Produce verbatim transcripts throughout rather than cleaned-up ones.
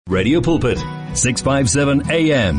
Radio Pulpit, six fifty-seven A M.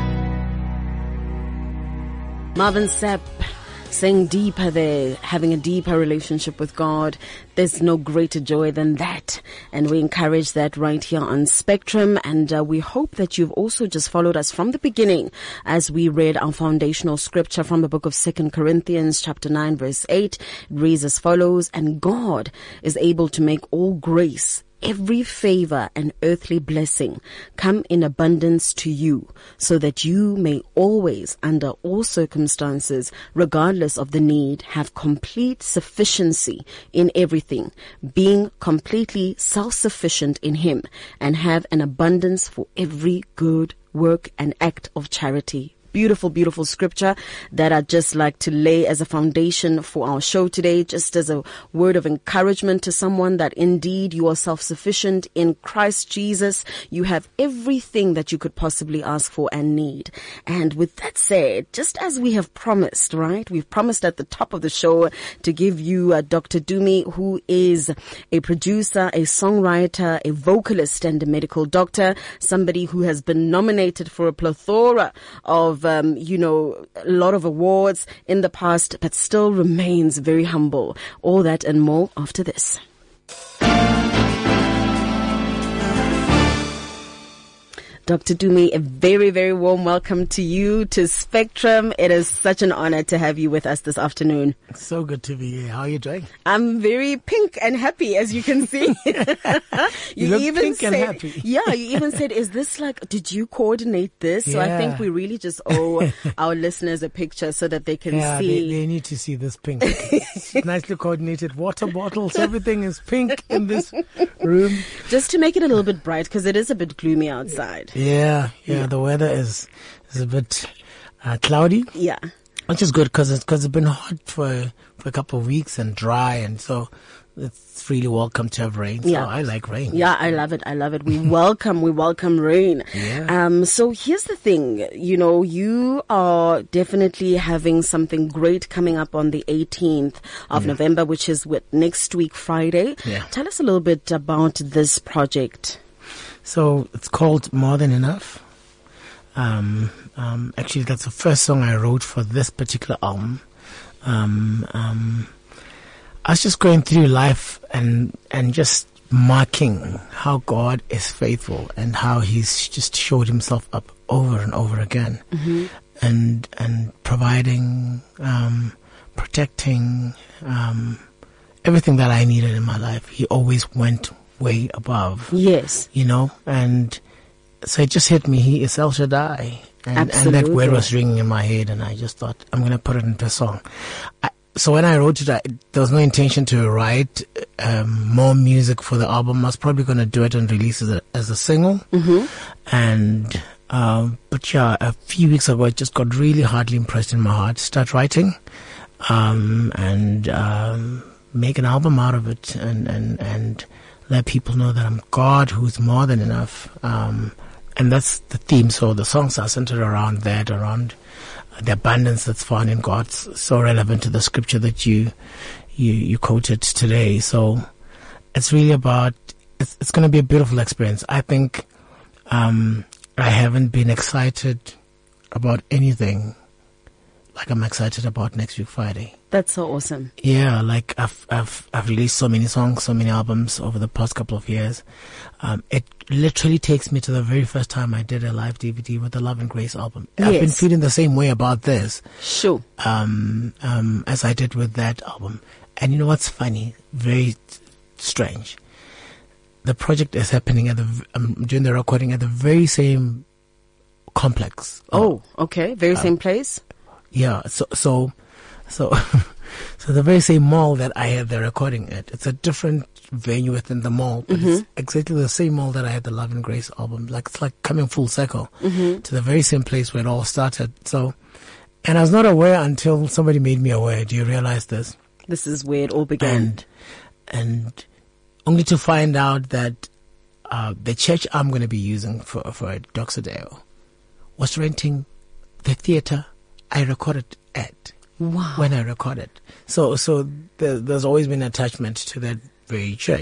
Marvin Sapp saying deeper there, having a deeper relationship with God. There's no greater joy than that. And we encourage that right here on Spectrum. And uh, we hope that you've also just followed us from the beginning as we read our foundational scripture from the book of Second Corinthians chapter nine verse eight. It reads as follows: and God is able to make all grace, every favor and earthly blessing come in abundance to you, so that you may always, under all circumstances, regardless of the need, have complete sufficiency in everything, being completely self-sufficient in Him, and have an abundance for every good work and act of charity. Beautiful, beautiful scripture that I'd just like to lay as a foundation for our show today, just as a word of encouragement to someone that indeed you are self-sufficient in Christ Jesus. You have everything that you could possibly ask for and need. And with that said, just as we have promised, right? We've promised at the top of the show to give you uh, Doctor Dumi, who is a producer, a songwriter, a vocalist, and a medical doctor, somebody who has been nominated for a plethora of Um, you know, a lot of awards in the past, but still remains very humble. All that and more after this. Doctor Dumi, a very, very warm welcome to you, to Spectrum. It is such an honor to have you with us this afternoon. It's so good to be here. How are you doing? I'm very pink and happy, as you can see. you, you look even pink said, and happy. Yeah, you even said, is this like, did you coordinate this? So yeah. I think we really just owe our listeners a picture so that they can yeah, see. They, they need to see this pink. Nicely coordinated water bottles. Everything is pink in this room. Just to make it a little bit bright, because it is a bit gloomy outside. Yeah, yeah, yeah, the weather is is a bit uh, cloudy. Yeah. Which is good because it's, cause it's been hot for, for a couple of weeks and dry, and so it's really welcome to have rain. So yeah. I like rain. Yeah, I love it. I love it. We welcome, we welcome rain. Yeah. Um, so here's the thing, you know, you are definitely having something great coming up on the eighteenth of yeah. November, which is with next week, Friday. Yeah. Tell us a little bit about this project. So it's called More Than Enough. Um, um, actually, that's the first song I wrote for this particular album. Um, um, I was just going through life and and just marking how God is faithful and how He's just showed Himself up over and over again, mm-hmm. and and providing, um, protecting, um, everything that I needed in my life. He always went way above. Yes. You know, and so it just hit me. He is El Shaddai. And, and that word was ringing in my head, and I just thought, I'm going to put it into a song. I, so when I wrote it, I, there was no intention to write um, more music for the album. I was probably going to do it and release it as a single. Mm-hmm. And, um, but yeah, a few weeks ago, it just got really hardly impressed in my heart. Start writing, um, and, um, make an album out of it, and, and, and, let people know that I'm God who's more than enough. Um, and that's the theme. So the songs are centered around that, around the abundance that's found in God. So relevant to the scripture that you, you, you quoted today. So it's really about, it's, it's going to be a beautiful experience. I think, um, I haven't been excited about anything like I'm excited about next week, Friday. That's so awesome. Yeah, like I've I've I've released so many songs, so many albums over the past couple of years. Um, it literally takes me to the very first time I did a live D V D with the Love and Grace album. Yes. I've been feeling the same way about this. Sure. Um, um, as I did with that album. And you know what's funny? Very strange. The project is happening at the I'm doing the recording at the very same complex. Oh, okay. Very same um, place. Yeah. So so. So, so the very same mall that I had the recording at, it's a different venue within the mall, but mm-hmm. it's exactly the same mall that I had the Love and Grace album. Like, it's like coming full circle mm-hmm. to the very same place where it all started. So, and I was not aware until somebody made me aware. Do you realize this? This is where it all began. And, and only to find out that, uh, the church I'm going to be using for, for Doxodeo was renting the theater I recorded at. Wow. When I recorded. So, so there, there's always been attachment to that very church.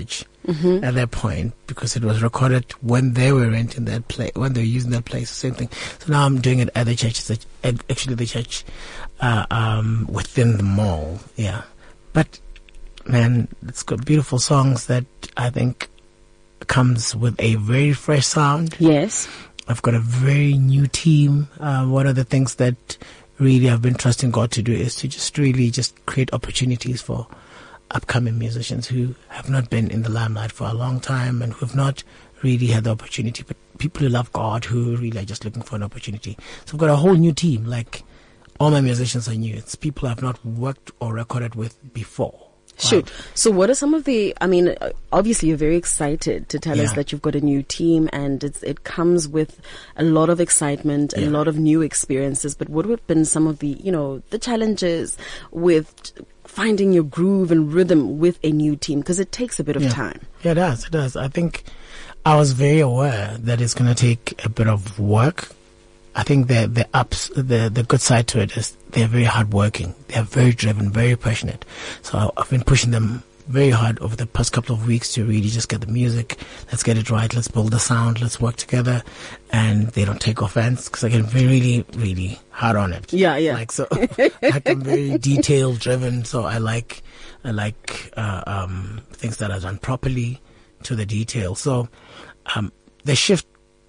mm-hmm. at that point, because it was recorded when they were renting that place, when they were using that place, the same thing. So now I'm doing it at the church, actually the church uh, um, within the mall, yeah. But, man, it's got beautiful songs that I think comes with a very fresh sound. Yes. I've got a very new team. Uh, one of the things that really I've been trusting God to do is to just really just create opportunities for upcoming musicians who have not been in the limelight for a long time and who have not really had the opportunity, but people who love God who really are just looking for an opportunity. So I've got a whole new team. Like, all my musicians are new. It's people I've not worked or recorded with before. Sure. Right. So what are some of the, I mean, obviously you're very excited to tell yeah. us that you've got a new team, and it's, it comes with a lot of excitement, yeah. a lot of new experiences, but what have been some of the, you know, the challenges with finding your groove and rhythm with a new team? Because it takes a bit of yeah. time. Yeah, it does. It does. I think I was very aware that it's going to take a bit of work. I think the the ups, the the good side to it is they're very hardworking. They're very driven, very passionate. So I've been pushing them very hard over the past couple of weeks to really just get the music. Let's get it right. Let's build the sound. Let's work together. And they don't take offense because I get really, really hard on it. Yeah, yeah. Like, so, like I'm very detail driven. So I like, I like, uh, um, things that are done properly to the detail. So, um, the shift,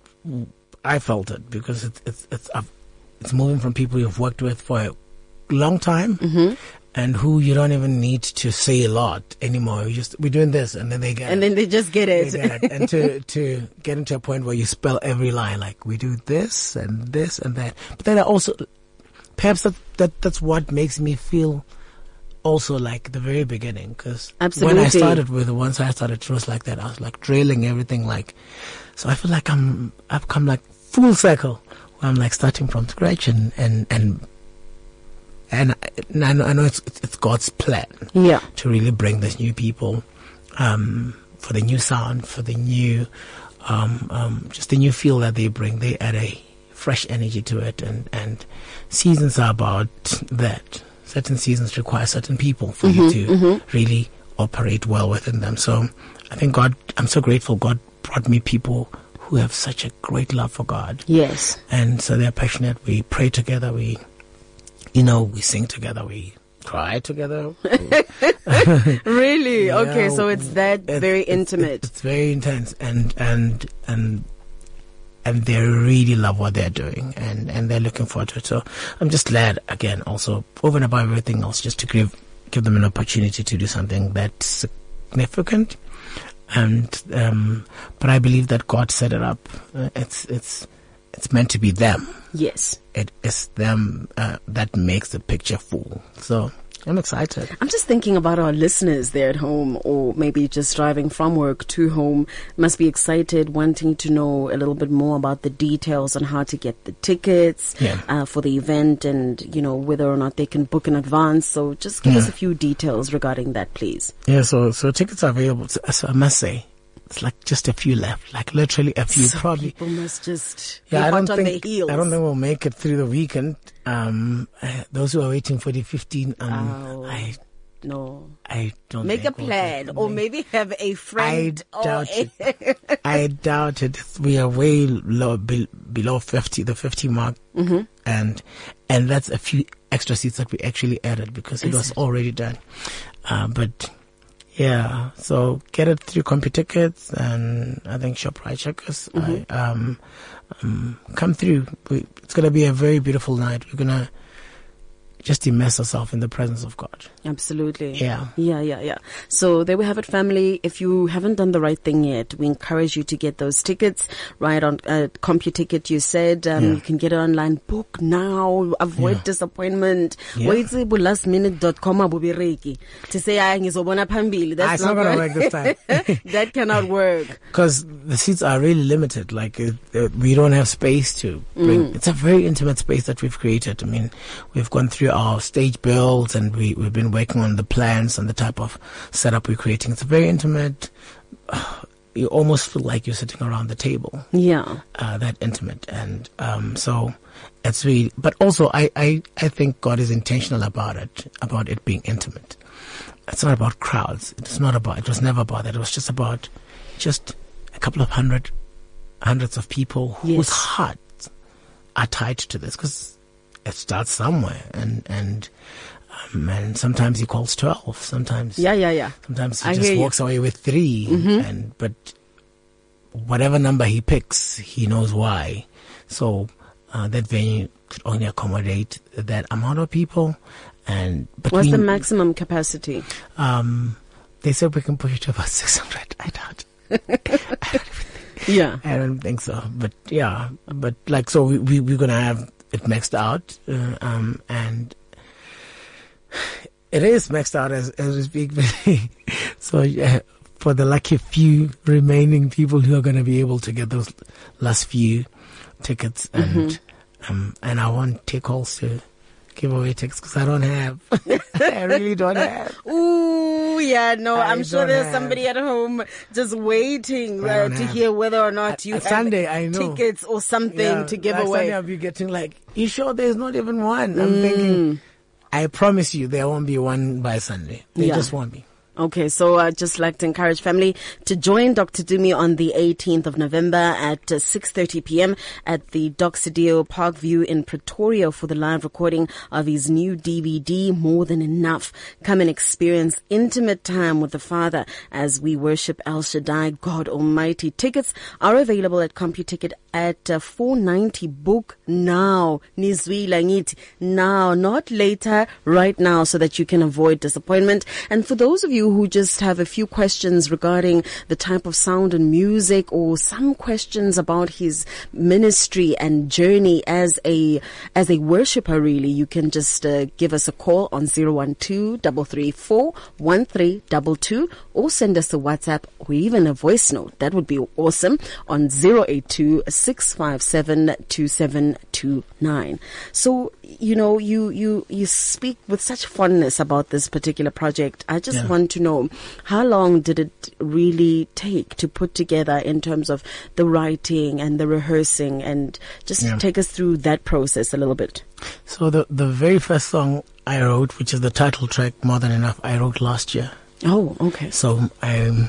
I felt it because it's it's it's uh, it's moving from people you've worked with for a long time, mm-hmm. and who you don't even need to say a lot anymore. You just we're doing this, and then they get and it. then they just get it. They get it. And to to get into a point where you spell every line, like we do this and this and that. But then I also perhaps that, that that's what makes me feel also like the very beginning, because when I started with the once I started it was like that. I was like drilling everything, like so. I feel like I'm I've come like full circle. Where I'm like starting from scratch, and and and and, and I know, I know it's it's God's plan. Yeah. To really bring these new people, um, for the new sound, for the new, um, um, just the new feel that they bring. They add a fresh energy to it, and and seasons are about that. Certain seasons require certain people for mm-hmm, you to mm-hmm. really operate well within them. So I think God, I'm so grateful God brought me people who have such a great love for God. Yes. And so they're passionate. We pray together. We, you know, we sing together. We cry together. Really? Yeah, okay, so it's that it, very it, intimate. It, it's very intense, and and and and they really love what they're doing, and and they're looking forward to it. So I'm just glad, again, also over and above everything else, just to give give them an opportunity to do something that's significant. And um, but I believe that God set it up. Uh, it's it's it's meant to be them. Yes, it is them uh, that makes the picture full. So I'm excited. I'm just thinking about our listeners there at home, or maybe just driving from work to home, must be excited, wanting to know a little bit more about the details on how to get the tickets yeah. uh, for the event, and, you know, whether or not they can book in advance. So just give yeah. us a few details regarding that, please. Yeah, so so tickets are available. So, so I must say, it's like just a few left, like literally a few. So probably people must just yeah. I don't on think their heels. I don't think we'll make it through the weekend. Um, uh, those who are waiting for the fifteen, um, oh, I no. I don't make a think we'll plan, make- or maybe have a friend. I doubt or it. I doubt it. We are way low, be, below fifty, the fifty mark, mm-hmm. and and that's a few extra seats that we actually added because it Is was it? already done. Uh, but yeah, so get it through CompuTickets, and I think ShopRite Checkers. Mm-hmm. I, um, um, come through. We, it's gonna be a very beautiful night. We're gonna just immerse ourselves in the presence of God. Absolutely. Yeah. Yeah, yeah, yeah. So there we have it, family. If you haven't done the right thing yet, we encourage you to get those tickets right on uh, CompuTicket. You said um, Yeah. you can get it online. Book now. Avoid Yeah. disappointment. Yeah. Wait till last minute dot com abubireki to say I ngizobona phambili. Ah, That's it's not gonna work this time. That cannot work. Because the seats are really limited. Like uh, uh, we don't have space to bring. Mm. It's a very intimate space that we've created. I mean, we've gone through our stage builds, and we we've been working on the plans and the type of setup we're creating. It's very intimate. You almost feel like you're sitting around the table. Yeah. Uh, that intimate, and um, so it's really. But also, I, I I think God is intentional about it, about it being intimate. it's not about crowds. It's not about, it was never about that. It was just about just a couple of hundred, hundreds of people yes. whose hearts are tied to this, because it starts somewhere. And, and, um, and sometimes he calls twelve. Sometimes, yeah, yeah, yeah. Sometimes he I just hear walks you. away with three. Mm-hmm. And, but whatever number he picks, he knows why. So, uh, that venue could only accommodate that amount of people. And between, what's the maximum capacity? Um, they said we can push it to about six hundred. I doubt. I don't even think, yeah, I don't think so. But yeah, but like so, we, we we're gonna have it maxed out, uh, um, and it is maxed out as as we speak. So uh, for the lucky few remaining people who are gonna be able to get those last few tickets, and mm-hmm. um, and I want take calls to give away tickets because I don't have. I really don't have. Ooh, yeah, no, I I'm sure don't there's have. somebody at home just waiting I uh, don't to have. hear whether or not At- you at have Sunday, I know. tickets or something Yeah, to give last away. Sunday I'll be getting like, you sure there's not even one? I'm Mm. thinking, I promise you there won't be one by Sunday. There Yeah. just won't be. Okay, so I'd just like to encourage family to join Doctor Dumi on the eighteenth of November at uh, six thirty p.m. at the Doxidio Parkview in Pretoria for the live recording of his new D V D, More Than Enough. Come and experience intimate time with the Father as we worship El Shaddai, God Almighty. Tickets are available at CompuTicket at uh, four ninety. Book now. Nizwila ngithi now, not later, right now, so that you can avoid disappointment. And for those of you who just have a few questions regarding the type of sound and music, or some questions about his ministry and journey as a as a worshipper, really, you can just uh, give us a call on zero one two, three three four, one three two two, or send us a WhatsApp or even a voice note. That would be awesome, on zero eight two, six five seven, two seven two nine. So, you know, you, you, you speak with such fondness about this particular project. I just Yeah. want to know, how long did it really take to put together in terms of the writing and the rehearsing, and just Yeah. take us through that process a little bit. So the, the very first song I wrote, which is the title track, More Than Enough, I wrote last year. Oh, okay. So I,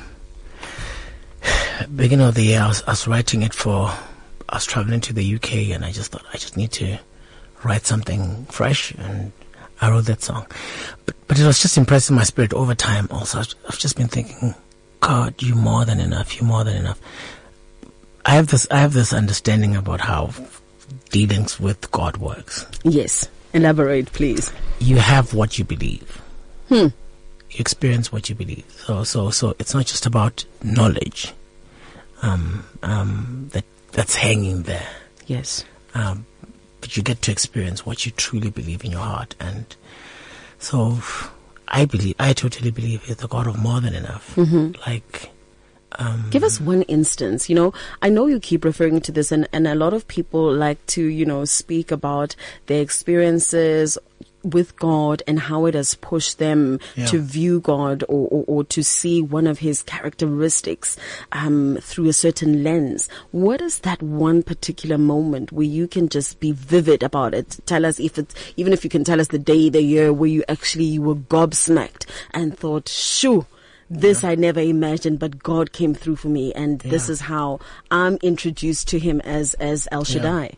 beginning of the year, I was, I was writing it for, I was traveling to the U K, and I just thought I just need to write something fresh, and I wrote that song. But but it was just impressing my spirit over time also. I've, I've just been thinking, God, you more than enough, you more than enough. I have this I have this understanding about how dealings with God works. Yes. Elaborate, please. You have what you believe. Hmm. You experience what you believe. So so so it's not just about knowledge. Um um that that's hanging there. Yes. Um but you get to experience what you truly believe in your heart. And so I believe I totally believe he's the God of more than enough. Mm-hmm. Like um Give us one instance. You know, I know you keep referring to this, and, and a lot of people like to, you know, speak about their experiences with God and how it has pushed them Yeah. to view God, or, or, or to see one of his characteristics um, through a certain lens. What is that one particular moment where you can just be vivid about it? Tell us if it's, even if you can tell us the day, the year where you actually you were gobsmacked and thought, shoo, this Yeah. I never imagined, but God came through for me, and this Yeah. is how I'm introduced to him as as El Shaddai.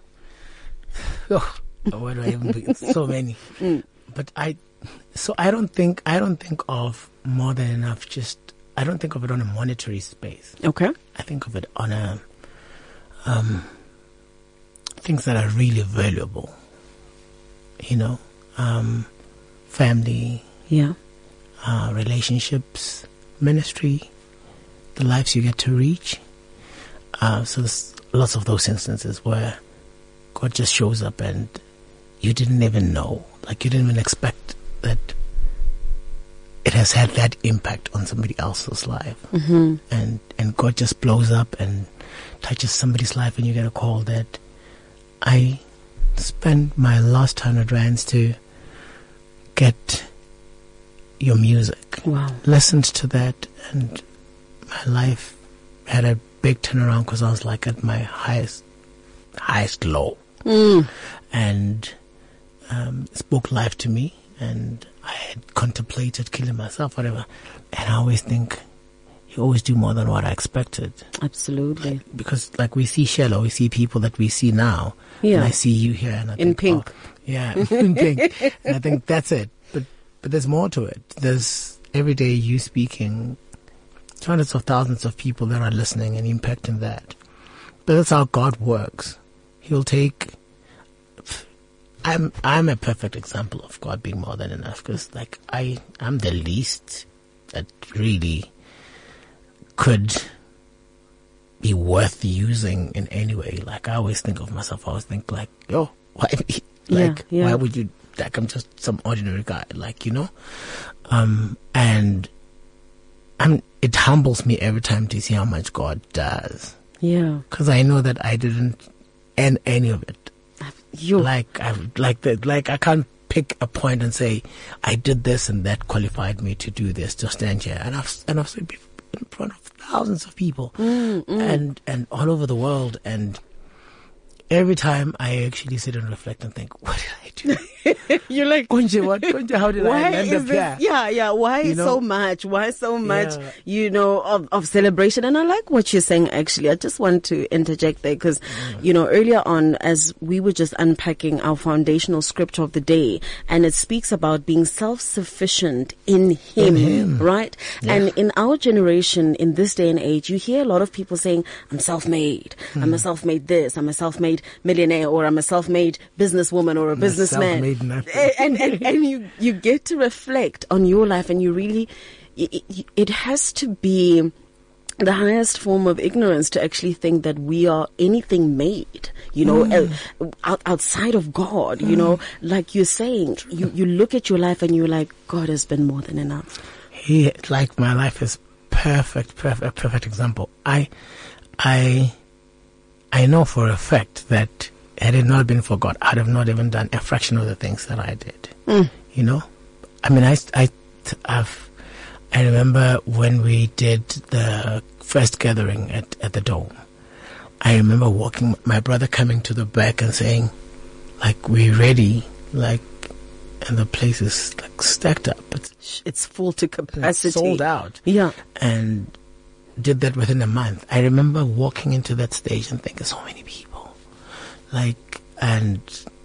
oh, where do I even begin? So many. Mm. But I so I don't think I don't think of more than enough just I don't think of it on a monetary space. Okay. I think of it on a um things that are really valuable. You know, um family, Yeah. uh relationships, ministry, the lives you get to reach. Uh so there's lots of those instances where God just shows up and you didn't even know, like you didn't even expect that it has had that impact on somebody else's life. Mm-hmm. And and God just blows up and touches somebody's life, and you get a call that I spent my last hundred rands to get your music. Wow. Listened to that, and my life had a big turnaround because I was like at my highest highest low. Mm. And um, spoke life to me, and I had contemplated killing myself, whatever. And I always think, you always do more than what I expected. Absolutely. Like, because like we see Shelo, we see people that we see now. Yeah. And I see you here. And I in think, pink. Oh, yeah, in pink. And I think that's it. But, but there's more to it. There's every day you speaking, hundreds of thousands of people that are listening and impacting that. But that's how God works. He'll take... I'm I'm a perfect example of God being more than enough, because like I I'm the least that really could be worth using in any way. Like I always think of myself, I always think like, yo, why me? Like yeah, yeah. why would you, like I'm just some ordinary guy, like, you know? Um and I'm it humbles me every time to see how much God does. Yeah. Because I know that I didn't end any of it. You like I like that like I can't pick a point and say I did this and that qualified me to do this, to stand here, and I've and I've stood in front of thousands of people mm, mm. and and all over the world, and every time I actually sit and reflect and think, what did I do? You're like, Konje, what? Konje, how did why I end is up this, here? Yeah, yeah. Why You know? so much? Why so much? Yeah. You know, of, of celebration. And I like what you're saying. Actually, I just want to interject there because, mm. you know, earlier on, as we were just unpacking our foundational scripture of the day, and it speaks about being self-sufficient in Him, In him. right? Yeah. And in our generation, in this day and age, you hear a lot of people saying, "I'm self-made. Mm. I'm a self-made this. I'm a self-made millionaire, or I'm a self-made businesswoman, or a I'm businessman." A self-made nothing. And, and, and you, you get to reflect on your life, and you really, it, it has to be the highest form of ignorance to actually think that we are anything made, you know, mm. uh, out, outside of God, mm. you know, like you're saying, you, you look at your life and you're like, God has been more than enough. He, like my life is perfect, perfect, perfect example. I, I, I know for a fact that had it not been for God, I'd have not even done a fraction of the things that I did. Mm. You know, I mean, I, I, I've, I remember when we did the first gathering at, at the Dome. I remember walking, my brother coming to the back and saying, like, we're ready, like, and the place is like stacked up. It's, it's full to capacity. It's sold out. Yeah. And did that within a month. I remember walking into that stage and thinking, so many people. Like, and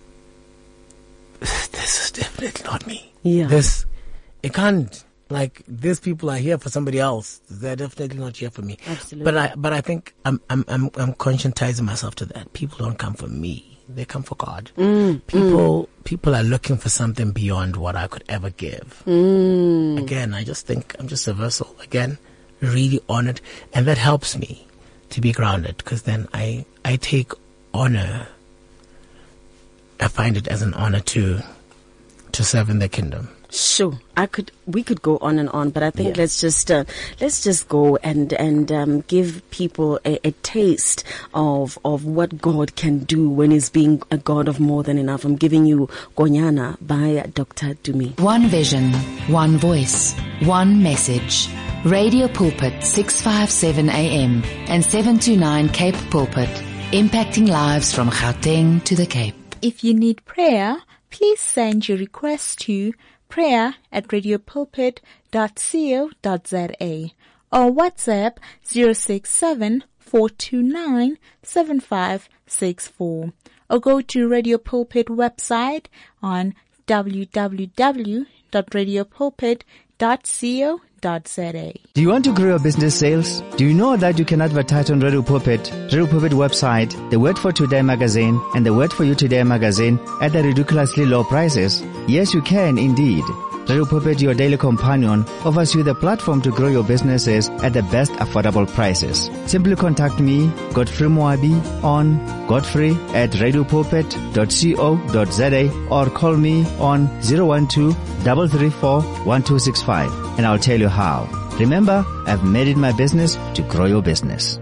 this is definitely not me. Yeah. This, it can't, like, these people are here for somebody else. They're definitely not here for me. Absolutely. But I, but I think I'm, I'm, I'm, I'm conscientizing myself to that. People don't come for me. They come for God. Mm, people, mm. people are looking for something beyond what I could ever give. Mm. Again, I just think I'm just a vessel. Again, really honored. And that helps me to be grounded, because then I, I take honor. I find it as an honor to to serve in the kingdom. Sure, I could. We could go on and on, but I think yeah. let's just uh, let's just go and and um, give people a, a taste of of what God can do when He's being a God of more than enough. I'm giving you Gonyana by Doctor Dumi. One vision, one voice, one message. Radio Pulpit six fifty-seven A M and seven twenty-nine Cape Pulpit, impacting lives from Gauteng to the Cape. If you need prayer, please send your request to prayer at radiopulpit dot co dot za or WhatsApp zero six seven, four two nine, seven five six four, or go to Radio Pulpit website on w w w dot radiopulpit dot co dot za. Do you want to grow your business sales? Do you know that you can advertise on Radio Pulpit, Radio Pulpit website, the Word for Today magazine, and the Word for You Today magazine at the ridiculously low prices? Yes, you can indeed. Radio Pulpit, your daily companion, offers you the platform to grow your businesses at the best affordable prices. Simply contact me, Godfrey Moabi, on godfrey at radiopulpit dot co dot za or call me on zero one two, three three four, one two six five and I'll tell you how. Remember, I've made it my business to grow your business.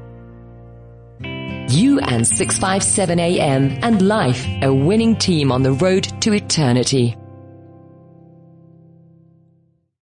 You and six fifty-seven A M and life, a winning team on the road to eternity.